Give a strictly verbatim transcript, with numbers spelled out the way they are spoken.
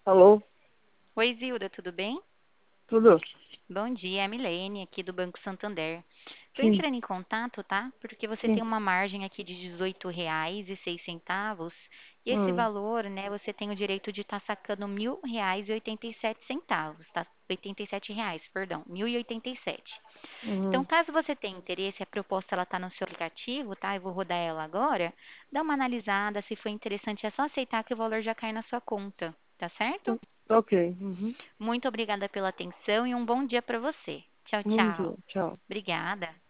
Alô? Oi, Zilda, tudo bem? Tudo? Bom dia, é a Milene aqui do Banco Santander. Estou Sim, entrando em contato, tá? Porque você sim. tem uma margem aqui de dezoito reais e seis centavos e esse Hum, valor, né, você tem o direito de estar sacando mil reais e oitenta e sete centavos, tá? Oitenta e sete reais, perdão, mil e oitenta e sete. Então, uhum. caso você tenha interesse, a proposta ela tá no seu aplicativo, tá? Eu vou rodar ela agora. Dá uma analisada, se for interessante, é só aceitar que o valor já cai na sua conta, tá certo? Tá, tá ok. Uhum. Muito obrigada pela atenção e um bom dia para você. Tchau, Bom dia. tchau. Tchau. Obrigada.